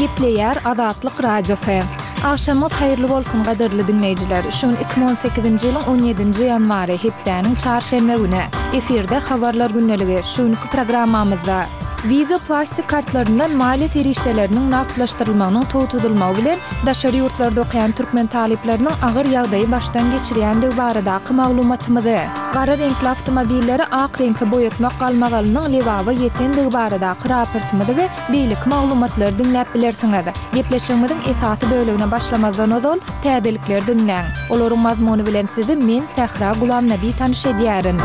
Gepleýär Azatlyk Radiosu. Akşamyz haýyrly bolsun gaderli dinleýijiler. Şun 2018-nji ýylyň 17-nji ýanwary hepdeniň çarşembe güni efirde habarlar günneligi şuňky programmamyzda Viza plastik kartlarından maliýet terişdelerinin naftlaşdyrylmagynyň tutulmagy bilen daşary ýurtlarda okaýan türkmen talipleriniň agyr ýagdaýy başdan geçirýänligi barada maglumatymyzy, gara renkli awtomobilleri ak renkli boýatmak galmagalynyň lewaby ýetenligi barada raportymyzy we beýlik maglumatlary dinläp bilersiňiz. Gepleşigimiziň esasy bölügine başlamazdan ozal täzelikler dinläň. Olaryň mazmuny bilen sizi men Tehra Gulam Nabi tanyş edýärin.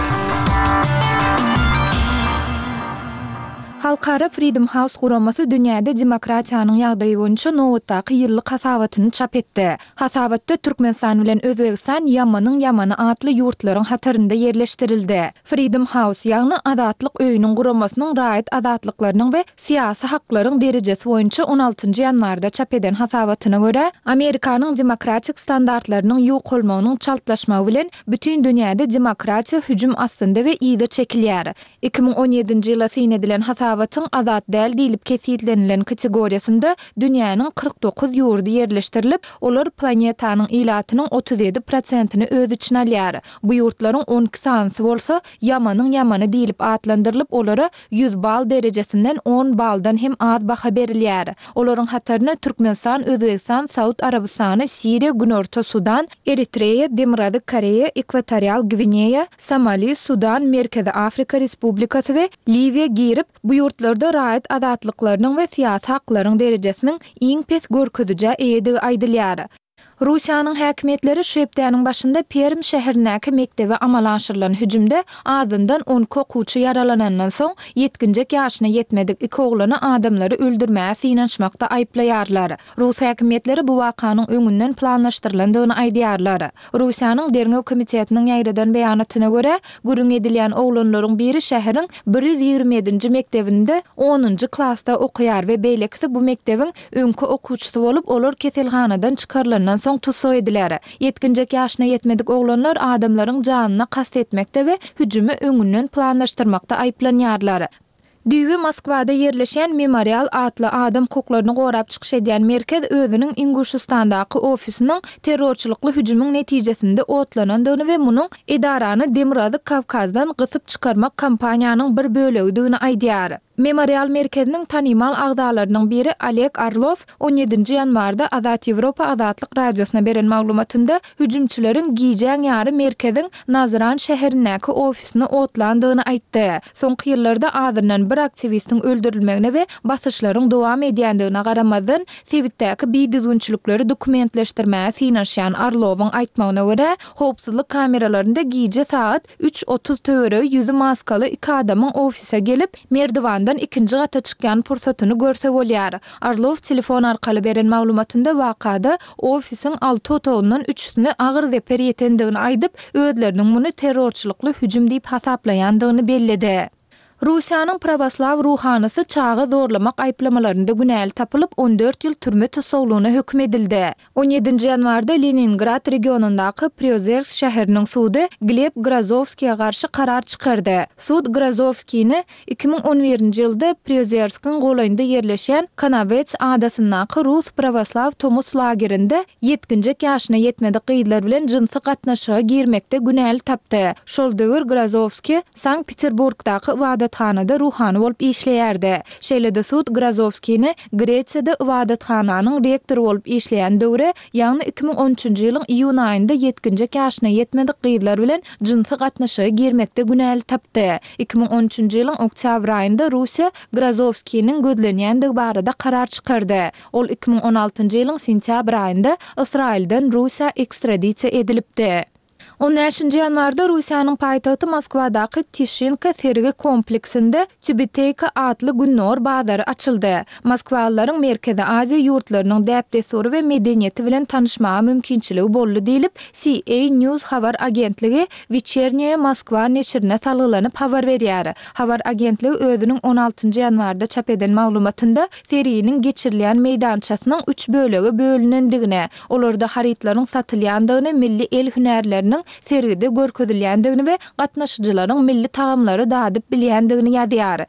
Halkara Freedom House guramasy dünýäde demokratiýanyň ýagdaýy boýunça nowatdaky ýyllyk hasabatyny çap etdi. Hasabatda Türkmenistan bilen Özbegistan ýamanyň ýamany atly ýurtlaryň hatarynda ýerleşdirildi. Freedom House ýagny azatlyk öýüniň guramasynyň raýat azatlyklarynyň we syýasy haklaryň derejesi boýunça 16-njy ýanwarda çap eden hasabatyna görä, Amerikanyň demokratik standartlarynyň ýok bolmagynyň çaltlaşmagy bilen bütün dünýäde demokratiýa hüjüm astynda we ýyda çekilýär. 2017-nji ýyla syn edilen hasabatyň azat däl diýilip kesýetlenilen kategoriýasynda dünýäniň 49 ýurdy ýerleşdirilip, olar planetanyň ilatynyň 37%-ni öz içine alýar. Bu ýurtlaryň 12 sanaty bolsa, ýamanyň ýamany diýilip atlandyrylyp, olara 100 bal derejesinden 10 baldan hem az baha berilýär. Olaryň hataryna Türkmenistan, Özbegistan, Saud Arabistany, Siriýa, Günorta Sudan, Eritreýa, Demokratik Koreýa, Ekwatorial Gvineýa, Somali, Sudan, Merkezi Afrika Respublikasy we Liwiýa girip, bu ýurtlarda raýat azatlyklarynyň we syýasy haklaryň derejesiniň iň pes görkezije eýdigi aýdylýar. Russiýanyň häkimetleri şu hepdeniň başynda Perm şäherindäki mektebe amala aşyrylan hüjümde azyndan 10 okuwçy yaralanandan soň 7-nji ýaşyna ýetmedik iki oglany adamlary öldürmäge synanşmakda aýplaýarlar. Rus häkimetleri bu wakanyň öňünden planlaşdyrylandygyny aýdýarlar. Russiýanyň Dernew komitetiniň ýaýradan beýanatyna görä, gürüň edilýän oglanlaryň biri şäheriň 127-nji mektebinde 10-njy klassda okuýar we beýlekisi bu mektebiň öňkü okuwçysy bolup, olar keselhanadan çykarlandan soň tutsak ediler. 7-nji ýaşyna ýetmedik oglanlar adamlaryň janyna kast etmekde we hüjümi öňünden planlaşdyrmakda aýplanýarlar. Düýbi Moskwada ýerleşen Memorial atly adam hukuklaryny gorap çykyş edýän merkez özüniň Inguşistandaky ofisiniň terrorçylykly hüjümüň netijesinde otlanandygyny we munyň edarany Demokratik Kavkazdan gysyp çykarmak kampaniýanyň bir bölegi aýdýar. Memorial merkeziniň tanymal agzalarynyň biri Oleg Arlov 17-nji ýanwarda Azat Ýewropa Azatlyk radiosyna beren maglumatynda hüjümçileriň giýjän ýary merkeziň Nazran şäherindäki ofisini otlandygyny aýtdy. Soňky ýyllarda azyrdan bir aktivistiň öldürilmegine we basyşlaryň dowam edýändigine garamazdan Sewitdäki biýdizgünçilikleri dokumentleşdirmäge synanşan Arlowyň aýtmagyna görä, howpsuzlyk kameralarynda giýje saat 3:30 töre ýüzi maskaly iki adamyň ofise gelip merdivandan ikinji gata çykýan pursatyny görse bolýar. Arlov telefon arkaly beren maglumatynda wakada ofisiň 6 otagynyň 3-sini agyr zeper ýetendigini aýdyp, özleriniň muny terrorçylykly hüjüm diýip hasaplaýandygyny bellidi. Russiýanyň prawaslaw ruhanysy çağı zorlamak aýplamalarynda günäli tapylyp 14 ýyl türme tutuklugyna hökm edildi. 17-nji ýanwarda Leningrad regionundaky Priozersk şäheriniň sudy Gleb Grazovskiýe garşy karar çykardy. Sud Grazovskiýni 2011-nji ýylda Priozerskiň golaýynda ýerleşen Kanavets adasyndaky Rus prawaslaw tomus lagerinde 7-nji ýaşyna ýetmedik gyýdylar bilen jinsy gatnaşyga girmekde günäli tapdy. Şol döwür Grazovski Sankt-Peterburgdaky ibadathanada ruhany bolup işleýärdi. Şeýlede sud Grazovskiýni Gresiýada ibadathananyň rektory bolup işleýän döwre, ýagny 2013-nji ýylyň iýun aýynda 7-nji ýaşyna ýetmedik gyýdylar bilen jinsy gatnaşyga girmekde günäli tapdy. 2013-nji ýylyň oktyabr aýynda Russiýa Grazovskiýniň gözlenýändigi barada karar çykardy. Ol 2016-njy ýylyň sentýabr aýynda Israilden Russiýa ekstradisiýa edilipdi. 17-nji ýanwarda Russiýanyň paýtagty Moskwadaky Tishinka sergi kompleksinde Tübeteyka atly günnor bazary açyldy. Moskwalylaryň Merkezi Aziýa ýurtlarynyň däpdesory we medeniýeti bilen tanışmaga mümkinçiligi boldy diýilip, CA News habar agentligi Вечерняя Moskva neşrine salgylanyp habar berýär. Habar agentligi özüniň 16-njy ýanwarda çap eden maglumatynda seriýiniň geçirilýän meýdançasynyň 3 bölegi bölünendigine, olarda haritlaryň satylýandygyny, milli el hünärleriniň sergide görkezilýändigini we gatnaşyjylaryň milli tagamlary dadyp bilýändigini ýadyar.